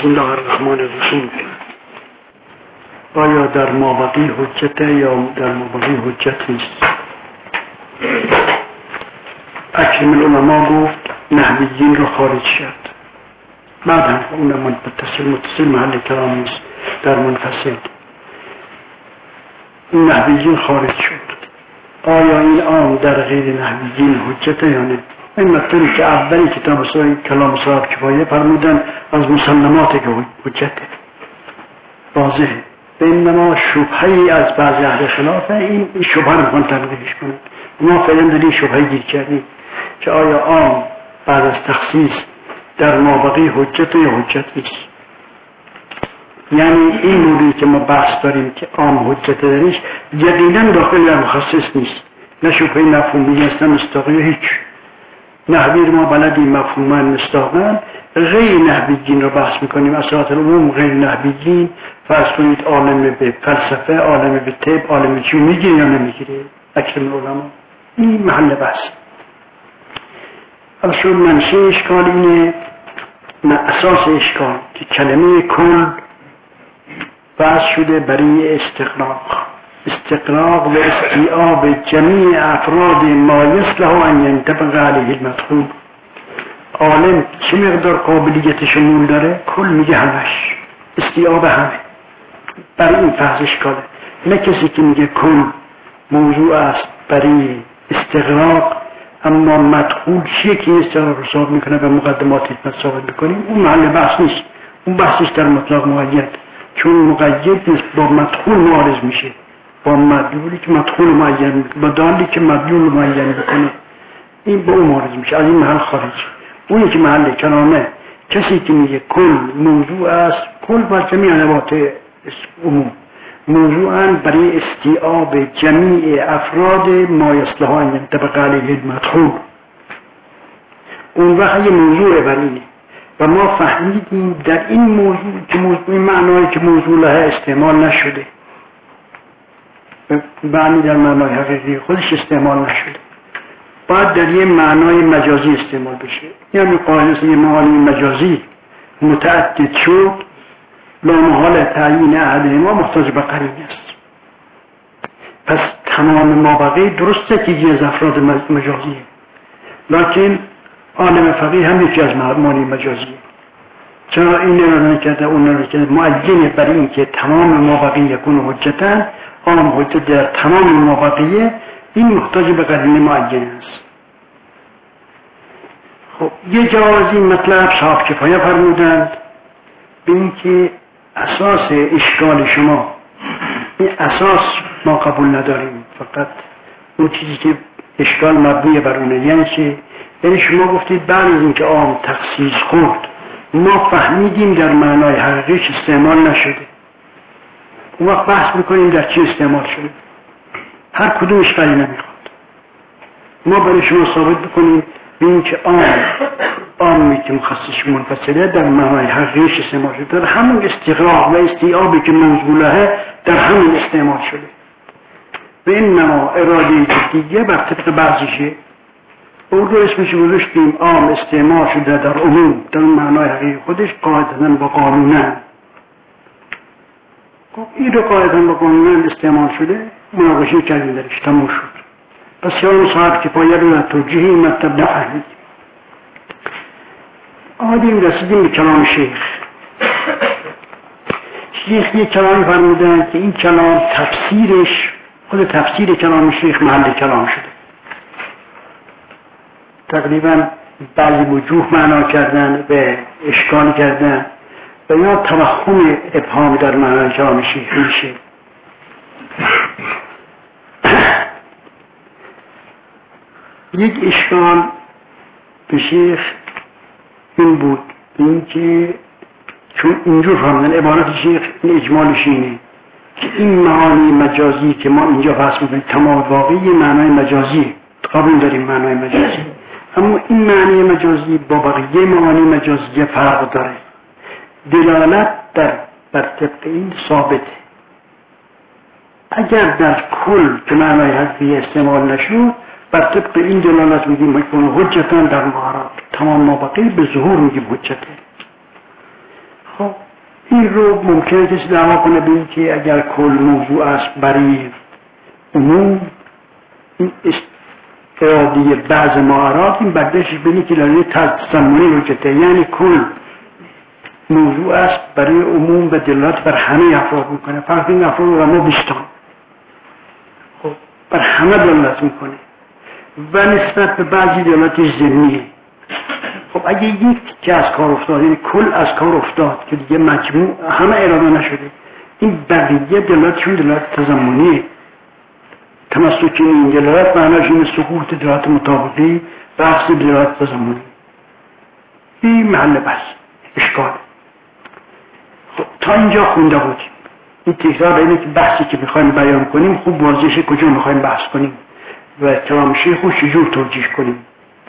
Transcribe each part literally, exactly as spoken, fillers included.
بسم الله الرحمن الرحیم. آیا در مابقی حجت یا در مابقی حجت نیست؟ اکرم العلماء گفت نحویین رو خارج کرد. بعد هم اون متصل متصل محل کلام نیست، در منفصل این نحویین خارج شد. آیا این عام در غیر نحویین حجت یا نه؟ این مطلبی که اولی کتاب کلام صاحب کفایه فرمودن از مسلمات که حجته واضحه. بینما شبهی از بعضی اهل خلافه این شبهه رو میخوان تنقیحش کنن. ما فعلا در این شبهه گیر کردیم که آیا عام بعد از تخصیص در مابقی حجت یا حجت نیست. یعنی این موردی که ما بحث داریم که عام حجت درش یقینا داخل در مخصص نیست، نه شبهه مفهومی است نه مستقی هیچ. نحوی ما بلدی مفهوما مستقیما، غیر نحویین رو بحث میکنیم. اساس العلوم غیر نحویین فرض کنید عالم به فلسفه، عالم به طب، عالم چی میگیره یا نمیگیره اکرم العلماء. این محل بحث. اصلا منشه اشکال اینه، نه اساس اشکال که کلمه کل بحث شده برای استقراق استقراق و استیعاب جمیع افراد ما یصلح ان ينطبق علیه المدخول. عالم چه مقدار قابلیت شمول داره؟ کل میگه همش، استیعاب همه. برای این فحص اشکاله. نه کسی که میگه کل موضوع است برای استقراق اما مدخول چیه که این استقراق رو ثابت میکنه و مقدمات حکمت ثابت میکنیم، اون محل بحث نیست. اون بحثش در مطلق مقید، چون مقید نیست با مدخول معارض میشه، با مدلولی که مدخول معین میکنه، با دالی که مدلول معین میکنه، این با اون معارض میشه، از این محل خارج. اونی که محل کلامه کسی که میگه کل موضوع است، کل بر جمیع نبات عموم موضوعاً برای استیعاب جمیع افراد ما یصلح ان ينطبق علیه المدخول. اون وقت یه موضوع برینه و ما فهمیدیم در این موضوع که موضوع معنایی که موضوع لها استعمال نشده، معنی در معنای حقیقی خودش استعمال نشده، باید در یه معنای مجازی استعمال بشه. یعنی قاعده یه معنی مجازی متعدد شد، لامحال تعیین احد ما محتاج به قرینه است. پس تمام مابقی درسته که یه از افراد مجازیه، لکن عالم فقیه هم یکی از معانی مجازیه. چرا این نرانه کرده اون نرانه کرده معینه برای این که تمام مابقی یکون حجتن، عالم حجت در تمام مابقیه، این محتاج به قرینه معینه است. خب یه جواب از این مطلب صاحب کفایه فرمودند به این که اساس اشکال شما این اساس ما قبول نداریم، فقط اون چیزی که اشکال مبنی بر اونه. یعنی چه؟ یعنی شما گفتید بعد از اینکه عام تخصیص خورد ما فهمیدیم در معنای حقیقیش استعمال نشده، اون وقت بحث میکنیم در چی استعمال شده. هر کدومش قرینه نمیخواد. ما برای شما ثابت بکنیم به این که عام عامی که مخصص منفصله در معنای حقیقیش استعمال شده، در همون استقراق و استیعابی که موضوعه در همون استعمال شده. و این نما اراده دیگه بر طبق بعضیشه، اون رو اسمش گذاشتیم عام استعمال شده در عموم در معنای حقیقی خودش قاعدتاً با قانونن. این رو قاعدتاً با قانونن استعمال شده، مناقشه کردیم درش، تموم شد. پس یاد صاحب کفایه رو در توجیه مطلب نفهمید. آمدیم رسیدیم به کلام شیخ. شیخ یک کلامی فرمودن که این کلام تفسیرش، خود تفسیر کلام شیخ محل کلام شده. تقریبا بعضی وجوه معنا کردن به اشکال کردن و یا توهم ابهام در معنای کلام شیخ میشه. یک اشکال به شیخ این بود، این که چون اینجور فرمودن عبارت شیخ این اجمالش اینه که این معانی مجازی که ما اینجا بحث میکنیم تمام واقعی معنای مجازی، قبول داریم معنای مجازی، اما این معنی مجازی با بقیه معانی مجازی فرق داره. دلالت در بر طبق این ثابته. اگر در کل که معنای حقیقی استعمال نشود بر طبق این دلالت میگیم میکنه حجتاً در مهارات، تمام مابقی به ظهور میگیم حجته. خب این رو ممکنه کسی دعوا کنه به این که اگر کل موضوع است برای عموم، این ارادی بعض ما اراد، این برداشتش بینی که لانه تضمنی حجته، یعنی کل موضوع است برای عموم و دلالت بر همه افراد میکنه. فرق این افراد رو ما بیستان خب بر همه دلالت میکنه و نسبت به بعضی دلالتش ضمنیه. خب اگه یک که از کار افتاد، یعنی کل از کار افتاد که دیگه مجموع همه اراده نشده، این بقیه دلالتشون دلالت تضمنیه. تمسک این دلالت معناش این سقوط دلالت مطابقی بحث دلالت تضمنی. این محل بحث اشکال. خب تا اینجا خونده بودیم. این تکرار اینه که بحثی که میخوایم بیان کنیم خوب واضحه کجا میخوایم بحث کنیم و کلام شیخ رو چجور توجیه کنیم.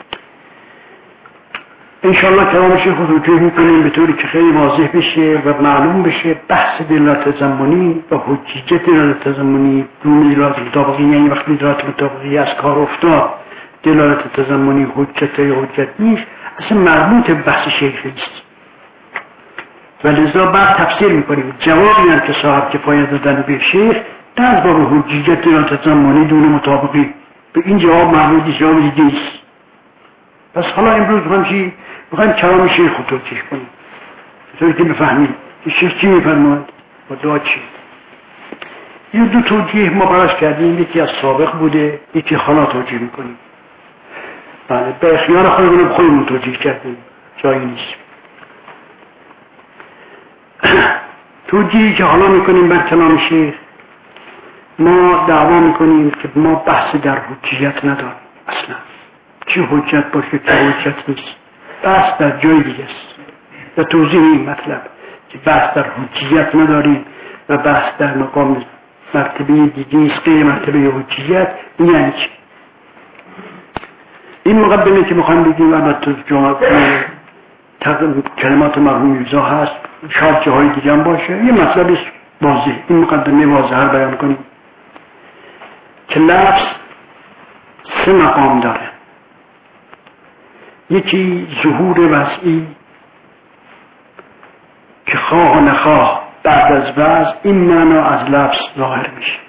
انشاءالله کلام شیخ رو توجیه میکنیم به طوری که خیلی واضح بشه و معلوم بشه بحث دلالت تضمنی و حجیت دلالت تضمنی دون دلالت مطابقی، یعنی وقتی دلالت مطابقی از کار افتاد دلالت تضمنی حجت یا حجت نیست، اصلا مربوط بحث شیخی است. و لذا بعد تفسیر میکنیم جوابی هم که صاحب کفایه دادن به شیخ در باب حجیت دلالت تضمنی دون مطابقی، به این جواب مربوطی جواب دیگه است. پس حالا امروز میخوایم چی؟ میخوایم کلام شیخ رو توجیه کنیم طوری که بفهمیم که شیخ چی میفرماید و دعا چی. این دو توجیه ما براش کردیم، یکی از سابق بوده، یکی حالا توجیه میکنیم. بله به اختیار خودمون خودمون توجیه کردیم، جایی نیست. توجیهی که حالا میکنیم بر کلام شیخ، ما دعوا میکنیم که ما بحث در حجیت نداریم اصلا. چی حجت باشه که حجت نیست، بحث در جای دیگه است. و توضیح این مطلب که بحث در حجیت نداریم و بحث در مقام مرتبه دیگه است غیر مرتبه حجیت. این یعنی چی؟ این مقدمه که میخوایم بگیم البته کلمات مرحوم میرزا هست، شاید جاهای دیگه هم باشه، یه مطلب واضح. این مقدمه واضح بیان کنیم که لفظ سه مقام داره. یکی ظهور وضعی که خواه و نخواه بعد از وضع این معنا از لفظ ظاهر میشه،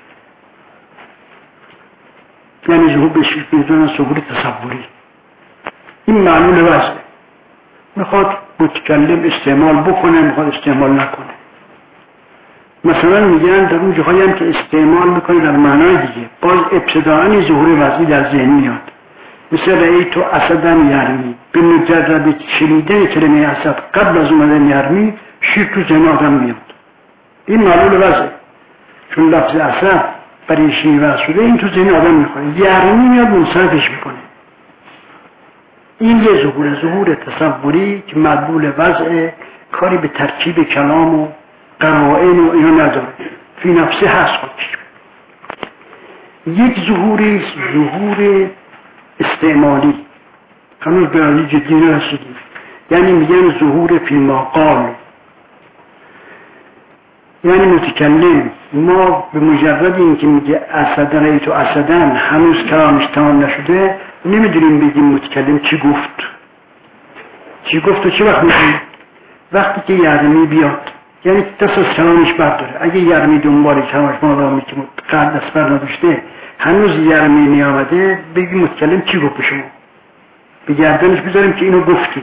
یعنی ظهور بشید میدونن ظهور تصوری. این معلول وضع میخواد متکلم استعمال بکنه، میخواد استعمال نکنه. مثلا میگن در اون جاهایی هم که استعمال میکنه در معنای دیگه، باز ابتداعاً ظهور وضعی در ذهن میاد. مثل رأی تو اسدن یرمی، به مجرد شنیدن کلمه اسد قبل از اومدن یرمی شیر تو ذهن آدم میاد. این معلول وضعه، چون لفظ اسد برای شیر وضع شده، این تو ذهن آدم میخوره، یرمی میاد منصرفش میکنه. این یه ظهور ظهور تصوری که معلول وضعه، کاری به ترکیب کلام و قرائن و اینا نداره، فی نفسه هست خودش. یک ظهوری ظهور استعمالی، هنوز به عالی جدی نرسیدیم، یعنی میگن ظهور فی ما قال، یعنی متکلم ما به مجرد این که میگه اسدن ای تو اسدن هنوز کلامش تمام نشده نمیدونیم بگیم متکلم چی گفت. چی گفت و چی وقت میگیم؟ وقتی که یرمی بیاد، یعنی دست از کلامش برداره. اگه یرمی دنبال کلامش مادامی که قرد دست بر نداشته هنوز یرمی نیامده، بگیم متکلم چی گفت به شما، به گردنش بذاریم که اینو گفتی،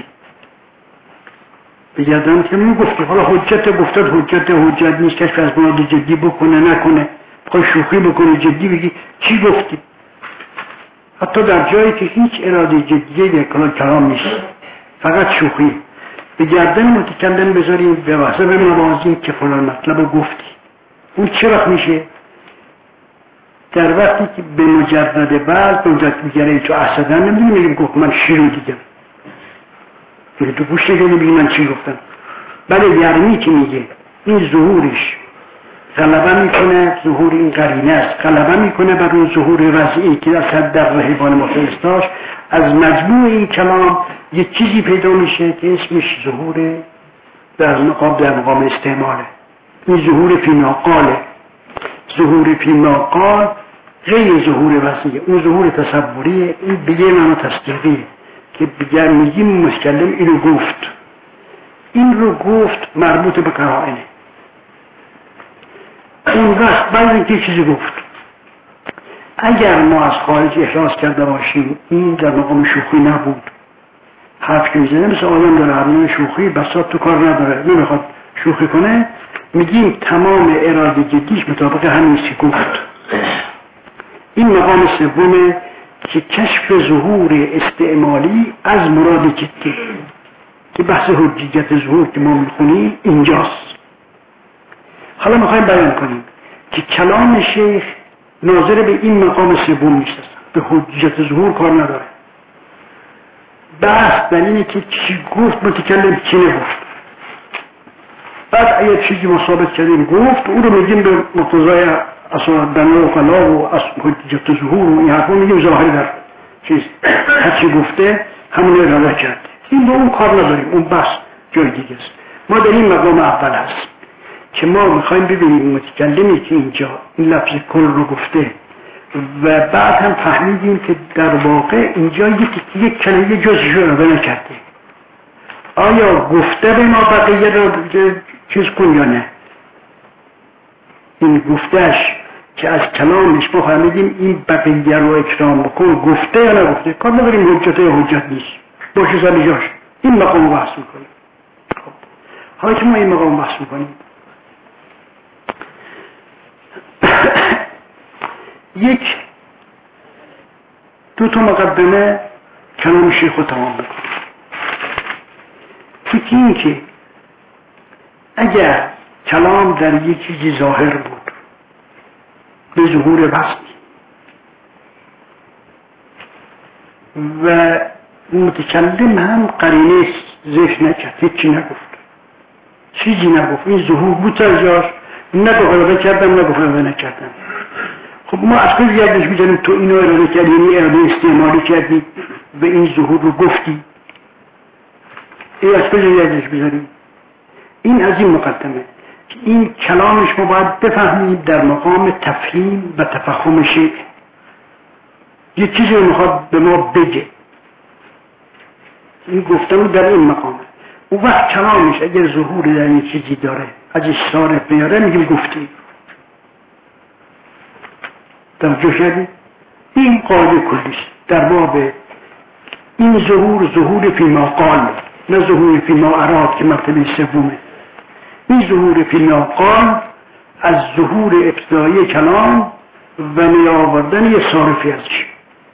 به گردنش که اینو گفتی. حالا حجت گفتد حجت حجت نیست، کشف از مراد جدی بکنه نکنه، بخوای شوخی بکنه جدی بگی چی گفتی، حتی در جایی که هیچ اراده جدیه در کلام نیست، فقط شوخی، به گردن متکلم بذاریم به واسه به نوازیم که فلان مطلب گفتی. اون چه وقت میشه؟ در وقتی که به مجرد بعد مجرد میگره تو اصدن نمیدونی میگیم گفت من شیر رو دیدم، میگه تو گوش نگه نمیگی من چی گفتم. بله یرمی که میگه این ظهورش غلبه میکنه، ظهور این قرینه است، غلبه میکنه بر اون ظهور وضعی که اصد در رهبان مفرستاش. از مجموع این کلام یک چیزی پیدا میشه که اسمش ظهور در مقام در مقام استعماله. این ظهور فی ما قاله. ظهور فی ما قال غیر ظهور وضعی، اون ظهور تصوریه. این بگه معنا تصدیقیه که بگر میگیم متکلم اینو گفت، این رو گفت مربوط به قرائنه. اون وقت بعد اینکه چیزی گفت اگر ما از خارج احراز کرده باشیم این در مقام شوخی نبود، حرف که میزنه مثل آدم داره حرمون شوخی بساط تو کار نداره نمیخواد شوخی کنه، میگیم تمام اراده جدیش مطابق همین چی گفت. این مقام سومه که کشف ظهور استعمالی از مراد جدی که بحث حجیت ظهور که ما میخونیم اینجاست. حالا میخوایم بیان کنیم که کلام شیخ ناظر به این مقام سوم نیست، به حجیت ظهور کار نداره. بحث در اینه که چی گفت متکلم چی نگفت. بعد اگر چیزی ما ثابت کردیم گفت او رو میگیم به مقتضای اصلا بنا و قلا و حجیت ظهور و این حرفا میگیم ظاهر در چیز هرچی گفته همون اراده کرده. این با اون کار نداریم، اون بحث جای دیگه است. ما در این مقام اول هست که ما میخوایم ببینیم متکلمی که اینجا این لفظ کل رو گفته و بعد هم فهمیدیم که در واقع اینجا یک یک کلمه جزش رو اراده نکرده. آیا گفته به ما بقیه رو چیز کن یا نه؟ این گفتش که از کلامش ما فهمیدیم این بقیه رو اکرام بکن گفته یا نگفته، کار نداریم حجت یا حجت نیست، باشه سر جاش. این مقام بحث میکنیم. خب حالا که ما این مقام بحث میکنیم یک دو تا مقدمه کلام شیخ رو تمام بکنیم. یکی این که اگر کلام در یک چیزی ظاهر بود به ظهور وصفی و متکلم هم قرینه ذکر نکرد، هیچی نگفت، چیزی نگفت، این ظهور بود از جاش، نگفت اراده کردم نگفت اراده نکردم. خب ما از کجا یادش می‌زنیم تو اینو اراده کردی، یعنی اراده استعمالی کردی و این ظهور رو گفتی؟ این از کجا یادش می‌زنیم؟ این از این مقدمه که این کلامش ما باید بفهمیم در مقام تفهیم و تفهم شیء. یک چیزی رو میخواد به ما بگه، این گفتن در این مقامه. اون وقت کلامش اگر ظهور در این چیزی داره ازش صارف بیاره میگیم گفتی. توجه شدید؟ این قاعده کلیست در باب این ظهور، ظهور فی ما قال نه ظهور فی ما اراد که مرتبه سومه. این ظهور فی ما قال از ظهور ابتدایی کلام و نیاوردن یه صارفی ازش.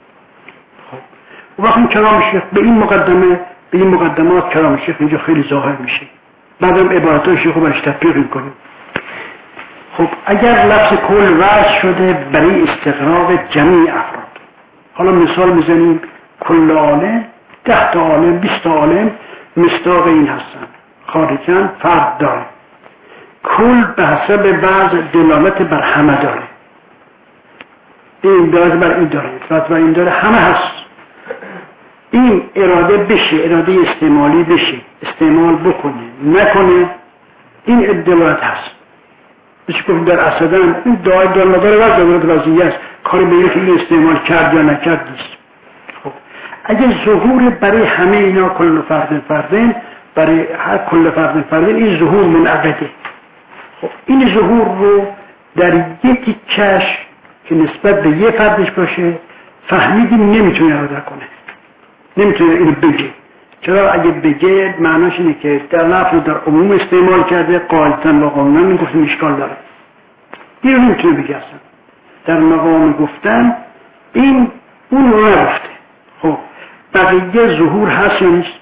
خب وقتی کلام شیخ به این مقدمه به این مقدمات کلام شیخ اینجا خیلی ظاهر میشه، بعدم عبارات شیخ رو برش تطبیق میکنیم. خب اگر لفظ کل وضع شده برای استقراق جمعی افراد، حالا مثال میزنیم کل عالم، ده تا عالم، بیست تا عالم مصداق این هستن، خارجاً فرق داره. کل به حسب بعض دلالت بر همه داره، این دلالت بر این داره، دلالت بر این داره، همه هست. این اراده بشه، اراده استعمالی بشه، استعمال بکنه نکنه، این دلالت هست. بشه گفتیم در اسدن این دعای دلالدار وقت دلالت وضعیه است، کاری به که این استعمال کرد یا نکرد نیست. خب اگر ظهور برای همه اینا کل فرد فردن، برای هر کل فرد فردن این ظهور منعقده. خب این ظهور رو در یکی کش که نسبت به یه فردش باشه فهمیدیم نمیتونه اراده کنه، نمیتونه اینو بگه. چرا؟ اگه بگه معناش اینه که در لفظ در عموم استعمال کرده، قاعدتاً و قانوناً این گفتن اشکال داره، این رو نمیتونه بگه اصلا. در مقام گفتن این اون رو نگفته. خب بقیه ظهور هست یا نیست؟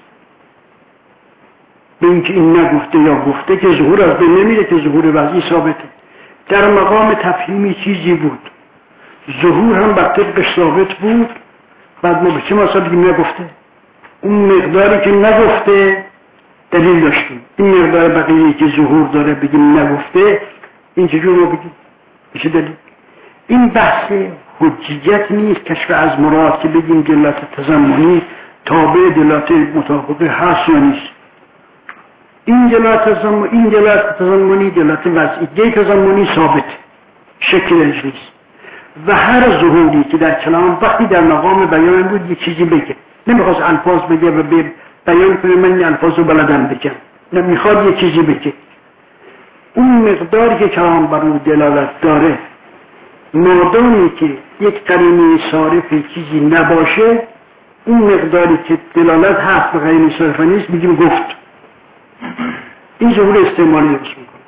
به اینکه این نگفته یا گفته که ظهور از بین نمیره، که ظهور وضعی ثابته. در مقام تفهیمی چیزی بود، ظهور هم بر طبقش ثابت بود، بعد ما به چه مثلا بگیم نگفته؟ اون مقداری که نگفته دلیل داشتیم، این مقدار بقیه‌ای که ظهور داره بگیم نگفته، این چجور رو بگیم؟ میشه دلیل. این بحث حجیت نیست، کشف از مراد که بگیم دلالت تضمنی تابع دلالت مطابقه هست یا نیست. این دلالت تضمنی این دلالت تضمنی دلالت وضعی تضمنی ثابت، شکلش نیست. و هر ظهوری که در کلام وقتی در مقام بیان بود یک چیزی بگه، نمیخواست الفاظ بگه و بیان کنه من این الفاظ رو بلدم بگم، نمیخواد یه چیزی بگه، اون مقداری که کلام بر اون دلالت داره مادامی که یک قرینه صارفی چیزی نباشه، اون مقداری که دلالت هست به قرینه صارفه نیست میگیم گفت. این ظهور استعمالی درست میکنه.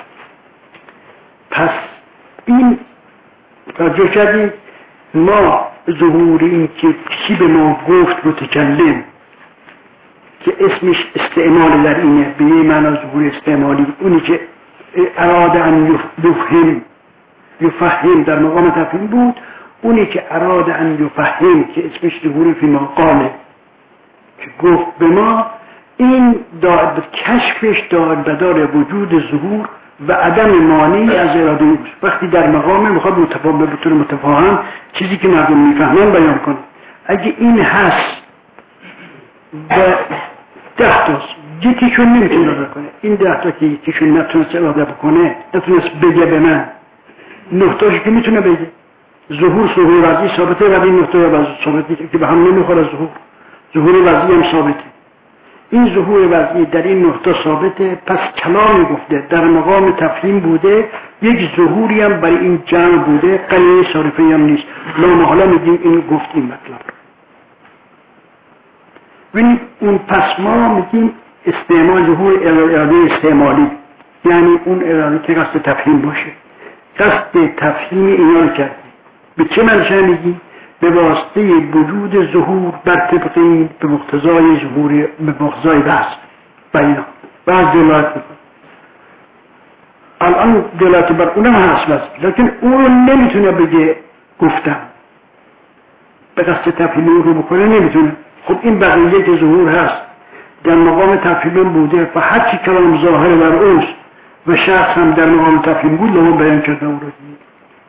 پس این توجه کردید ما ظهور این که کی به ما گفت متکلم که اسمش استعمال در اینه، به یه معنا ظهور استعمالی، اونی که اراده ان یفهم یفهم در مقام تفهیم بود، اونی که اراده ان یفهم که اسمش ظهور فی ما قاله که گفت به ما، این داد کشفش داد بدار وجود ظهور و عدم مانعی از اراده اوست. وقتی در مقام میخواد متفاهم به طور متفاهم چیزی که مردم میفهمن بیان کنه. اگه این هست و ده تاست یکیشون نمیتونه اراده کنه، این ده تا که یکیشون نتونست اراده بکنه، نتونست بگه به من، نه تاش که میتونه بگه. ظهور ظهور وضعی ثابته و این نه تا وضعی ثابته که به هم نمیخوره. ظهور ظهور وضعی هم ثابته. این ظهور وضعی در این نقطه ثابته. پس کلامی گفته در مقام تفهیم بوده، یک ظهوری هم برای این جمع بوده، قرینه صارفه هم نیست. لامحاله میگیم این گفت این مطلب. ببینید اون پس ما میگیم استعمال ظهور اراده استعمالی، یعنی اون اراده که قصد تفهیم باشه. قصد تفهیم اینا رو کردیم. به چه منشه میگیم؟ به واسطه وجود ظهور بر طبق این به مقتضای ظهور به مقتضای بحث بیان بعض دلالت میکنه. الان دلالت بر اونم هست بس، لیکن اون نمیتونه بگه گفتم به قصد تفهیم اون رو بکنه، نمیتونه. خب این بقیه که ظهور هست در مقام تفهیم بوده و هر چی کلام ظاهر بر اوست و شخص هم در مقام تفهیم بود لما بیان کرده اون رو دید.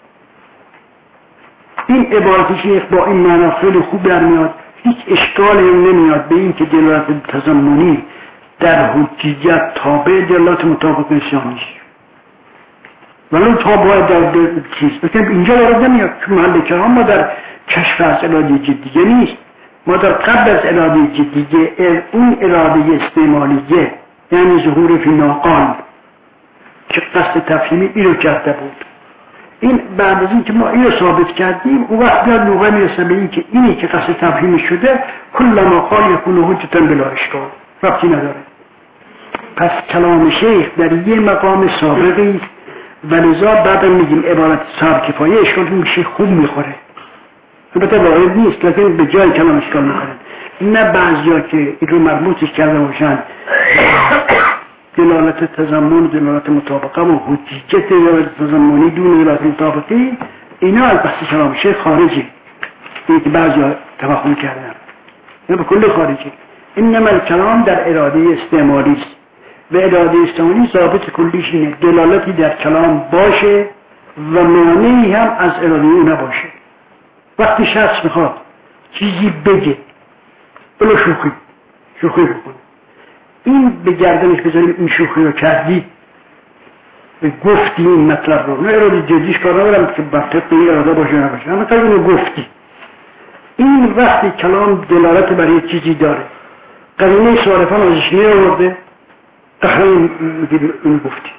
این عبارت شیخ با این معنا خیلی خوب در میاد، هیچ اشکالی نمیاد به این که دلالت تضمنی در حجیت تابع دلالت مطابق نسیانیش، ولی تابع در چیز بکنم اینجا وارد نمیاد، چون محل کلام ما در کشف از اراده جدیه نیست، ما در قبل از اراده جدیه اون اراده استعمالیه، یعنی ظهور فی ناقان که قصد تفهیمی این رو کرده بود. این بعد از این که ما این رو ثابت کردیم، اون وقت در نوغه میرسه به این که اینی که قصد تفهیمی شده کل ما قال یکون حجتا بلا اشکال، ربطی نداره. پس کلام شیخ در یه مقام سابقی و لذا بعدم میگیم عبارت صاحب کفایه اشکال میشه خوب میخوره، البته واقعی نیست لیکن به جای کلام اشکال میخوره. نه بعضیا که این رو مربوطش کرده باشن دلالت تضمن، دلالت مطابقه و حجیت دلالت تضمنی دون دلالت مطابقی، اینا از بحث کلام شیخ خارجی، این که بعضی ها توهم کردن، اینا به کل خارجی. انما الکلام در اراده استعمالی است و اراده استعمالی ضابط کلیش اینه دلالتی در کلام باشه و مانعی هم از اراده او نباشه. وقتی شخص میخواد چیزی بگه بلا شوخی شوخی بکنه، این به گردنش بذاریم این شوخی رو کردی، به گفتی این مطلب رو، نه اراده جدیش کار ندارم که بر طبق این اراده باشه نباشه، اما تا اینو گفتی. این وقتی کلام دلالت برای چیزی داره، قرینه صارفان ازش نیاورده، اخرین میگه اینو گفتی.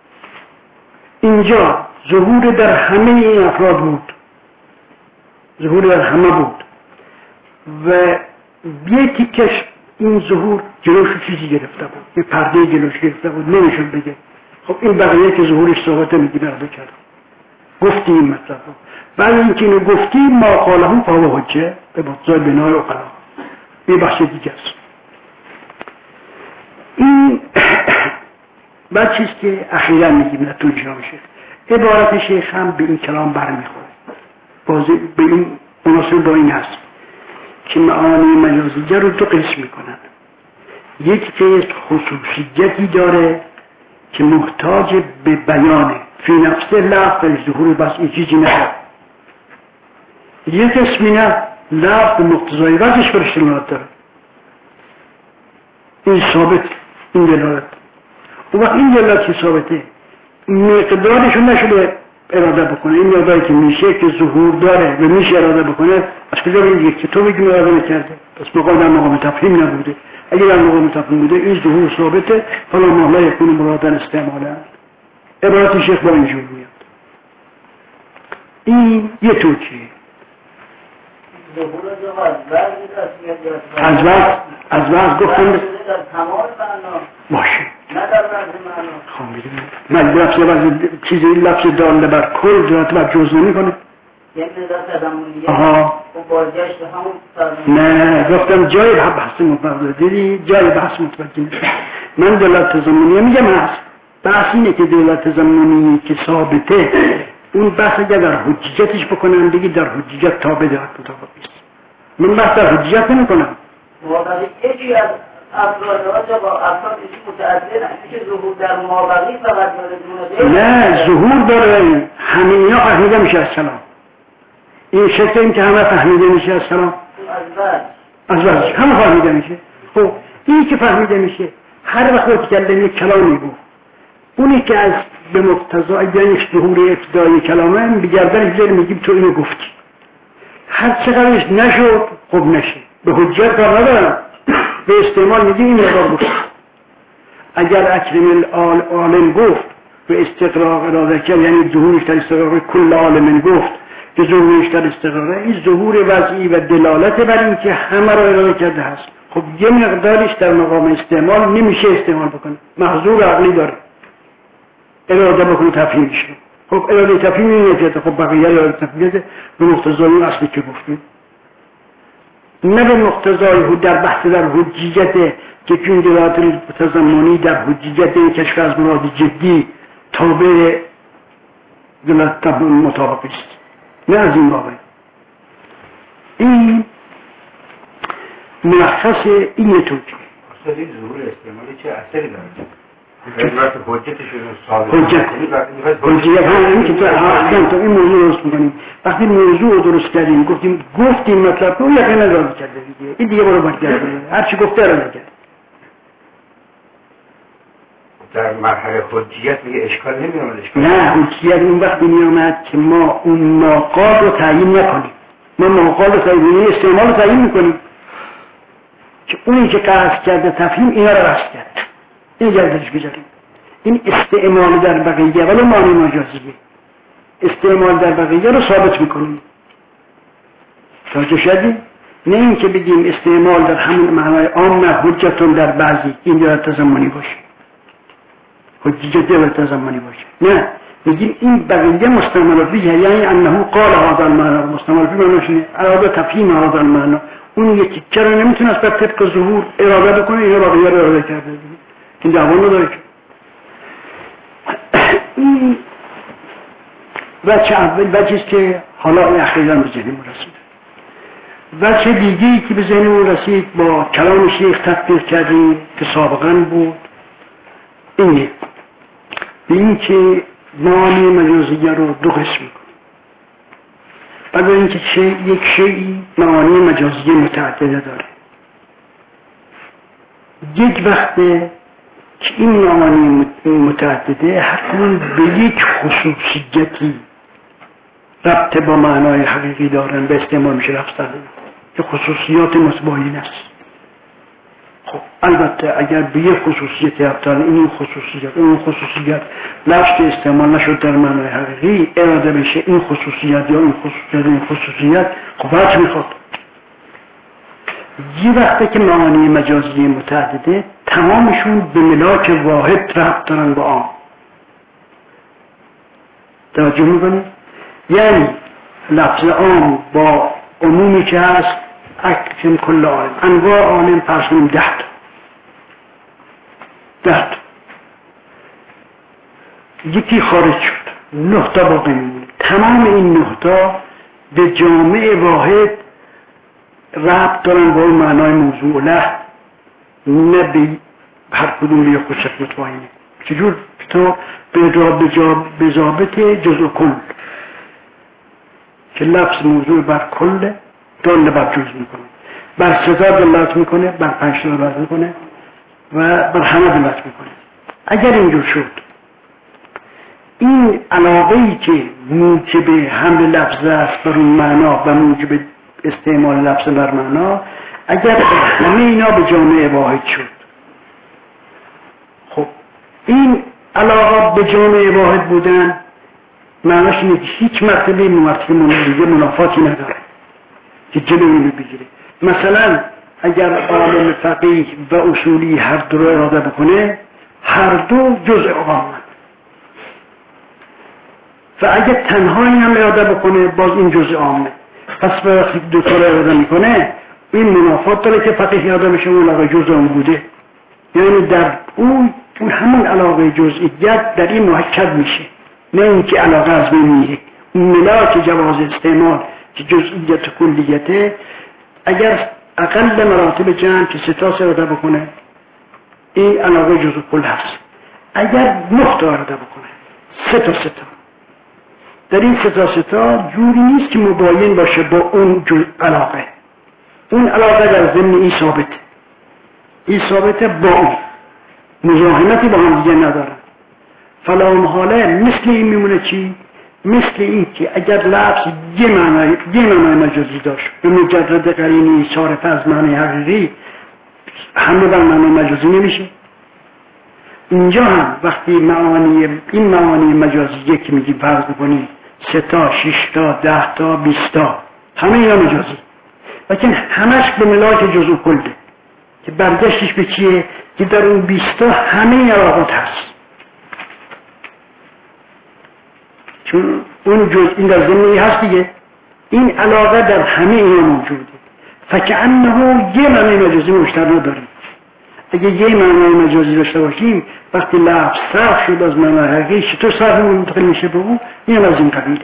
اینجا ظهور در همه این افراد بود، ظهور در همه بود و یکی کش این ظهور جلوش چیزی گرفته بود، یه پرده جلوش گرفته بود، نمیشون بگه. خب این بقیه که ظهورش ثابته میگی برده کرد، گفتی این مطلب رو. بعد اینکه اینو گفتی ما قاله هم فهو حجه به مقتضای بنای عقلا، یه بخش دیگه است. این بعد چیز که اخیرا میگیم نتون جا میشه، عبارت شیخ هم به این کلام برمیخوره، بازی به این مناسب با این هست که معانی مجازیه رو دو قسم میکنن. یک قسم خصوصیتی داره که محتاج به بیانه، فی نفسه لفظ در ظهور بس این چیزی نداره. یک قسمی نه، لفظ به مقتضای وضعش برش دلالت داره، این ثابت، این دلالت. و وقت این دلالت که ثابته مقدارشون نشده اراده بکنه، این اراده‌ای که میشه که ظهور داره و میشه اراده بکنه، از کجا بگیری که تو بگی اراده نکرده؟ پس مقام در مقام تفهیم نبوده. اگر در مقام تفهیم بوده این ظهور ثابته، فلا ما لا یکون مرادا استعمالا. عبارت شیخ با اینجور میاد. این یه توجیه. از وقت از وقت گفتم باشه خب میدونم من لفظ وقت چیزی لفظ داله بر کل جهت بر جز نمی کنه. آها نه گفتم جای بحث متوجه دیدی جای بحث متوجه من دولت تضمنیه میگم هست. بحث اینه که دولت تضمنی که ثابته اون بحث اگر در حجیتش بکنم بگی در حجیت تابع دارد مطابق است. من بحث در حجیت نمی کنم. مابقی یکی از افراد ها با افراد ایشی متعدد که ظهور در مابقی فقط داره. نه ظهور داره همین ها فهمیده میشه از سلام. این شکل این که همه فهمیده میشه از سلام از وجه از وجه همه فهمیده میشه. خب این که فهمیده میشه هر وقت وقت کلمه کلامی بود اونی که از به مقتضای بیانش ظهور ابتدای کلامه بگردن بجر میگیم تو اینو گفتی هر چقدرش نشد خب نشه به حجت کار ندارم به استعمال میگیم این مقدار گفت. اگر اکرم العالم گفت به استقراق اراده کرد یعنی ظهورش در استقراق کل عالم گفت که ظهورش در استقراق این ظهور وضعی و دلالت بر این که همه را اراده کرده هست. خب یه مقدارش در مقام استعمال نمیشه استعمال بکنه محظور عقلی داره اراده بکنه تفهیم میشه. خب اراده تفهیم این نتیجه. خب بقیه اراده تفهیم به مقتضای اصلی که گفتیم نه به مقتضای در بحث در حجیت که چون دلالت تضمنی در حجیت این کشف از مراد جدی تابع دلالت مطابق است نه از این بابه. این ملخص این توجیه. اصلا این ظهور استعمالی چه اثری داره؟ وقتی حجتش رو ثابت حجت حجت همین که تو احکام تو این موضوع درست می‌کنیم وقتی موضوع رو درست کردیم گفتیم گفتیم مطلب رو یقینا نداره کرده دیگه این دیگه برو باید کرده هر چی گفته رو نکرد. در مرحله حجیت میگه اشکال نمی‌آمد اشکال نه حجیت اون وقتی می‌آمد که ما اون ماقال رو تعیین نکنیم ما ماقال رو تعیین استعمال رو تعیین می‌کنیم که اونی که قصد کرده تفهیم اینا رو رست کرد این گردش بذاریم. این استعمال در بقیه ولی معنی مجازیه استعمال در بقیه رو ثابت میکنیم توجه شدی؟ نه این که بگیم استعمال در همون معنای عام نه حجتون در بعضی این دلالت تضمنی باشه حجت دلالت تضمنی باشه نه بگیم این بقیه مستعمل فیه یعنی انه قال هذا المعنى مستعمل فیه معنیش اینه اراده تفهیم هذا المعنى اون یکی چرا نمیتونه از بر طبق ظهور اراده بکنه یا بقیه رو اراده کرده این دعوا نداره که این وجه اول وجهیست که حالا این اخیراً به ذهنمون رسید. وجه دیگه‌ای که به ذهنمون رسید با کلام شیخ تطبیق کردیم که سابقاً بود اینه به این که معانی مجازیه رو دو قسم می‌کنیم. بعد این که چه یک شیئی معانی مجازیه متعدده داره یک وقته که این معانی متعدده حتما به یک خصوصیتی ربط با معنای حقیقی دارن به استعمال میشه لفظ دارن که خصوصیات متباین است. خب البته اگر به یک خصوصیت ربط دارن این خصوصیت اون خصوصیت لفظ استعمال نشد در معنای حقیقی اراده بشه این خصوصیت یا این خصوصیت این خصوصیت خب وجه میخواد. یه وقته که معانی مجازی متعدده تمامشون به ملاک واحد ربط دارن با عام توجه میکنید یعنی لفظ عام با عمومی که هست اکرم کل عالم انواع عالم پرسونیم ده تا ده تا یکی خارج شد نه تا باقی میمونه تمام این نه تا به جامع واحد ربط دارن با اون معنای موضوع له نه به هر کدوم یه خودشت متباینه چجور تو به به ضابط جزء کل که لفظ موضوع بر کل دل بر جز میکنه بر ستا دلت میکنه بر پنج تا دلت میکنه و بر همه دلت میکنه. اگر اینجور شد این علاقه‌ای که موجب حمل لفظ است بر اون معنا و موجب استعمال لفظ بر معنا، اگر همه اینا به جامعه واحد شد، خب این علاقه به جامعه واحد بودن معناش اینه که هیچ مرتبه مرتبه دیگه منافاتی نداره که جلوی اینو بگیره. مثلا اگر عالم فقیه و اصولی هر دو رو اراده بکنه، هر دو جزء عامه، و اگر تنها این هم اراده بکنه باز این جزء عامه. پس وقتی دو تا رو اراده میکنه این منافات داره که فقیه اراده بشه اون علاقه جزء اون بوده، یعنی در اون اون همون علاقه جزئیت در این محکد میشه، نه اینکه علاقه از بین میره. اون ملاک جواز استعمال که جزئیت کلیته، اگر اقل مراتب جمع که سه تا اراده بکنه این علاقه جزء کل هست. اگر نه تا اراده بکنه، سه تا سه تا، در این سه تا سه تا جوری نیست که مباین باشه با اون جزء علاقه. اون علاقه در ضمن این ثابته، این ثابته با اون، مزاحمتی با هم دیگه ندارن. فلا محاله مثل این میمونه چی؟ مثل این که اگر لفظ یه معنی یه معنی مجازی داشت به مجرد قرینه صارف از معنی حقیقی، همه بر معنی مجازی نمیشه. اینجا هم وقتی معانی این معانی مجازی یکی میگی فرض بکنی سه تا، شش تا، ده تا، بیست تا، همه اینا مجازی، لیکن همش به ملاک جزء کله که برگشتش به چیه؟ که در اون بیست تا همه علاقات هست، چون اون جزء این در ضمنی هست دیگه. این علاقه در همه اینا موجوده، فکأنه یه معنی مجازی مشترک نداریم. اگه یه معنی مجازی داشته باشیم وقتی لفظ صرف شد از معنی حقیقی، چطور صرف منتقل میشه به اون؟ این از این قبیله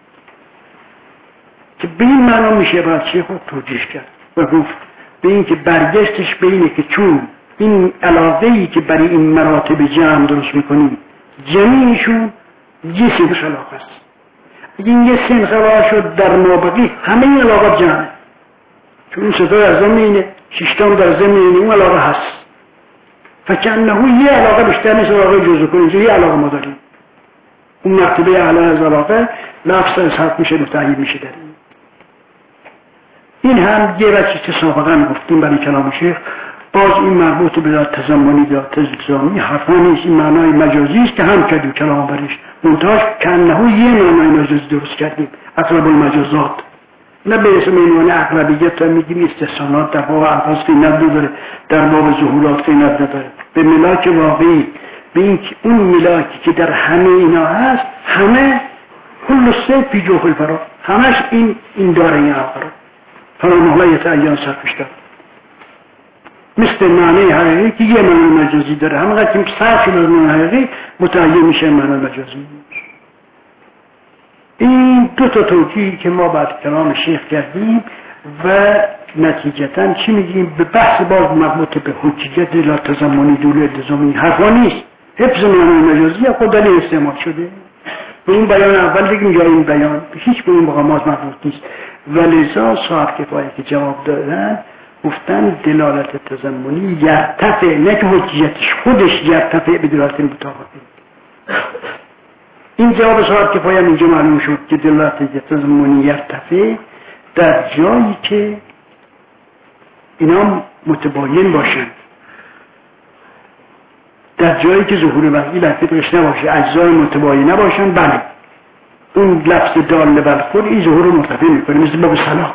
که به این معنا میشه باید چیه خود توجیه کرد و گفت به این که برگشتش به اینه که چون این علاقه‌ای که برای این مراتب جمع درست میکنیم جمعیشون یه سنخ علاقه است. اگه این یه سنخ علاقه شد در مابقی همه این علاقه جمعه، چون این صدا در زمینه، ششتام در زمینه اون علاقه هست. فکأنه یه علاقه بیشتر نیست علاقه جزء کن، اینجا یه علاقه ما داریم. اون مرتبه اعلی از علاقه لفظ از حرف میشه متعیین میشه در این. این هم یه وجهی که سابقا گفتیم برای کلام شیخ، باز این مربوط به تضمنی یا تلزامی حرفا نیست، این معنای مجازی است که هم کردیم کلام برش منتهاش کأنه یه معنای مجازی درست کردیم، اقرب المجازات، نه به اسم عنوان اقربیت تا میگیم استحسانات در باب الفاظ قیمت نداره، در باب ظهورات قیمت نداره، به ملاک واقعی، به این که اون ملاکی که در همه اینا هست، همه کل سه فی جوف الفرا، همش این این داره این آخر فرا محلیت ایان سرپش داره، مثل معنی حقیقی که یه معنی مجازی داره، همه قد که صرف شده از معنی حقیقی متعین میشه معنی مجازی. این دو تا توجیهی که ما بعد کلام شیخ کردیم و نتیجتا چی میگیم؟ به بحث باز مربوط به حجیت لا تضمنی دول التزامی حرفا نیست، حفظ معنی مجازی خود دلیل استعمال شده. به این بیان اول بگیم یا این بیان هیچ به این مقامات مربوط نیست، ولذا صاحب کفایه که جواب دادن گفتن دلالت تضمنی یرتفع، نه که حجیتش خودش یرتفع به دلالت مطابقی. این جواب صاحب کفایه اینجا معلوم شد که دلالت تضمنی یرتفع در جایی که اینا متباین باشن، در جایی که ظهور وحی در فطرش نباشه، اجزای متباین نباشن، بله اون لفظ دال بر خود این ظهور رو مرتفع میکنه، مثل باب صلات.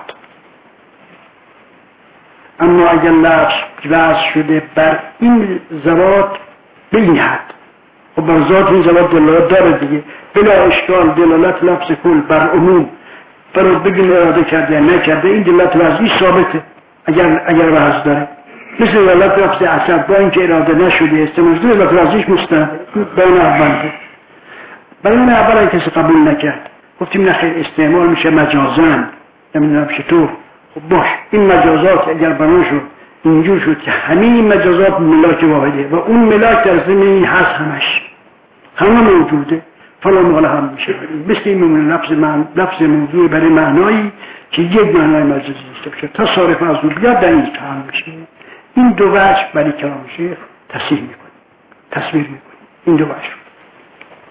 اما اگر لفظ وضع شده بر این ذوات به این حد، و بر ذات این ذوات دلالت داره دیگه، بلا اشکال دلالت لفظ کل بر عموم فرض بگیم اراده کرده یا نکرده، این دلالت وضعی ثابته اگر اگر وضع داره، مثل دلالت لفظ اثر با اینکه اراده نشده استعمال شده دلالت وضعیش مستند. بیان اول بیان اول اگه کسی قبول نکرد گفتیم نخیر استعمال میشه مجازن، نمیدونم چطور. خب باش، این مجازات اگر بنا شد اینجور شد که همه این مجازات ملاک واحده و اون ملاک در زمین هست، همش همه موجوده، فلا مقاله هم میشه. مثل این ممونه لفظ, من... لفظ موضوع برای معنایی که یک معنای مجازی داشته باشه تا صارف از اون بیاد در این فهم میشه. این دو وجه برای کلام شیخ تصحیح میکنه، تصویر میکنه این دو وجه. خب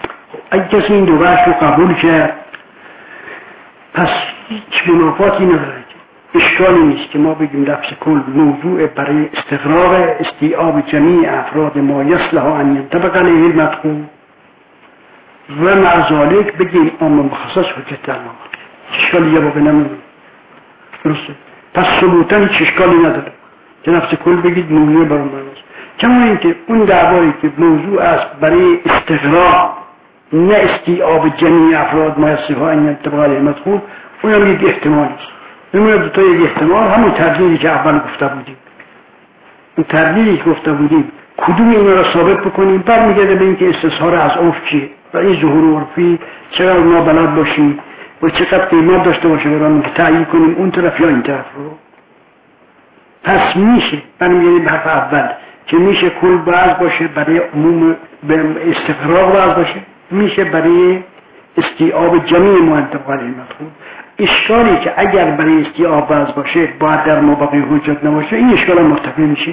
اگه کسی این دو بحث رو قبول کرد پس هیچ منافاتی نداره، اشکالی نیست که ما بگیم لفظ کل موضوع برای استقرار استیعاب جمیع افراد ما یصلح ان ينطبق علیه المدخول و مع ذلک بگیم عام مخصص حجت در ما. اشکالی یه واقع نمیدونم درسته. پس ثبوتا هیچ اشکالی نداره که لفظ کل بگید موضوع برای معناست. کما اینکه اون دعوایی که موضوع است برای استقرار نه استیعاب جمیع افراد ما یصلح ان ينطبق علیه المدخول، اونم یک احتمال است. نمونه دو تا یک احتمال همون تردیدی که اول گفته بودیم، اون تردیدی که گفته بودیم کدوم اینا را ثابت بکنیم برمیگرده به اینکه استظهار از عرف چیه و این ظهور عرفی چقدر ما بلد باشیم و چقدر قیمت داشته باشه برامون که تعیین کنیم اون طرف یا این طرف رو. پس میشه برمیگردیم به حرف اول که میشه کل بعض باشه برای عموم استقرار بعض باشه، میشه برای استیعاب جمیع منطبق علیه المدخول. اشکالی که اگر برای استیعاب بعض باشه باید در مابقی حجت نباشه، این اشکال مرتفع میشه.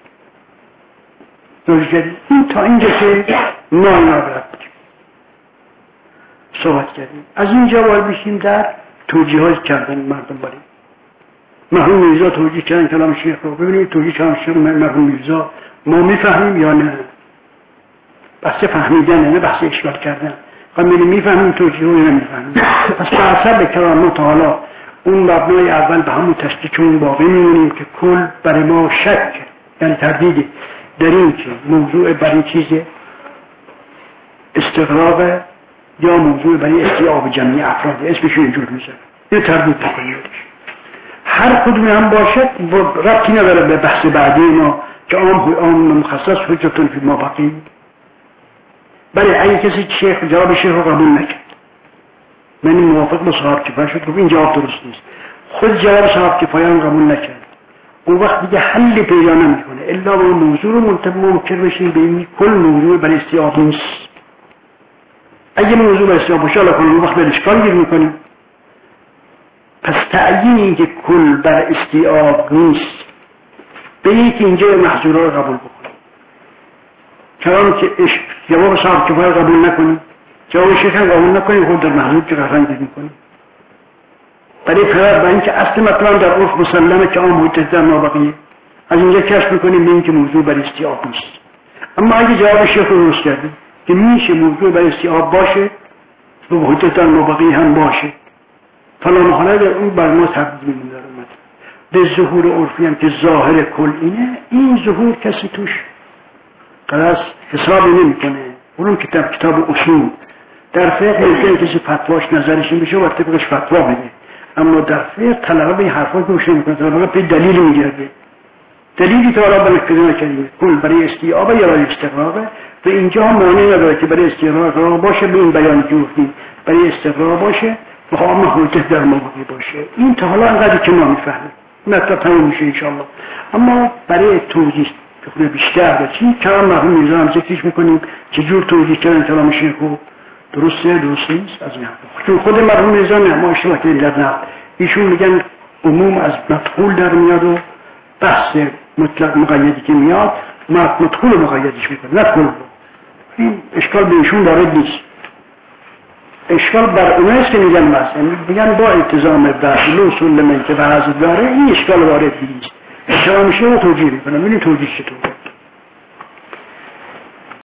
این تا اینجا که ما اینا برد صحبت کردیم. از اینجا باید بشیم در توجیه های کردن مردم بریم. مرحوم میرزا توجیه کردن کلام شیخ رو، ببینید توجیه کلام شیخ مرحوم میرزا ما میفهمیم یا نه؟ بحث فهمیدن نه بحث اشکال کردن. قبل میفهمیم توجیه رو نمیفهمیم. پس بر حسب کلام تا حالا اون مبنای اول به همون تصدیقمون باقی میمونیم که کل برای ما شک یعنی تردیده در این که موضوع برای چیز استقراق یا موضوع برای استیعاب جمعی افراد اسمشون اینجور میشه یه تردید بکنیم. هر کدوم هم باشد ربطی نداره به بحث بعدی ما که عام عام مخصص حجتون فی ما بقی. بله اگه کسی شیخ جواب شیخ رو قبول نکرد، من موافق با صاحب کفایه شد که این جواب درست نیست، خود جواب صاحب کفایه رو قبول نکرد، اون وقت دیگه حل پیدا نمیکنه الا با موضوع رو منتبه ممکن بشیم به این کل موضوع برای استیعاب نیست. اگه موضوع برای استیعاب باشه الان اون وقت به اشکال گیر میکنیم. پس تعیین این که کل بر استیعاب نیست به این که اینجا محظورها رو قبول بکنیم، چرا که جواب صاحب کفایه قبول نکنیم، جواب شیخ هم قبول نکنیم، خود در محظور که قرار گیر میکنیم. برای فرار با اینکه اصل مطلب در عرف مسلمه که عام حجت در مابقیه، از اینجا کشف میکنیم به اینکه موضوع برای استیعاب نیست. اما اگه جواب شیخ رو درست کردیم که میشه موضوع برای استیعاب باشه و حجت در مابقیه هم باشه، فلا محاله در اون بر ما تبدیل می‌داره. به ظهور عرفی هم که ظاهر کل اینه، این ظهور کسی توش قرص حسابی نمیکنه. اونم کتاب کتاب اصول در فقه ممکنه کسی فتواش نظرش این بشه و طبقش فتوا بده، اما در فقه طلبه به این حرفا گوش نمیکنه، طلبه به دلیل میگرده. دلیلی که حالا برای پیدا نکردیم کل برای استیعاب یا برای استقراق و اینجا هم معنی نداره که برای استقراق باشه به این بیان که گفتیم برای استقراق باشه و عام حجت در مابقی باشه. این تا حالا انقدر که ما میفهمیم مطلب تموم میشه انشاءالله. اما برای توضیح خود بیشتر و چی کلام مرحوم میرزا هم ذکرش میکنیم چه جور توضیح کردن کلام شیخ درسته درست نیست از این حرف. چون خود مرحوم میرزا نه ما اشتباه کردیم در نه، ایشون میگن عموم از مدخول در میاد و بحث مطلق مقیدی که میاد مدخول مقیدش میکنه نه کل. این اشکال به ایشون وارد نیست، اشکال بر اونایست که میگن بس میگن با التزام داخل اصول من که بعضی داره این اشکال وارد نیست. اشکال میشه و توجیه میکنم. ببینید توجیه چطور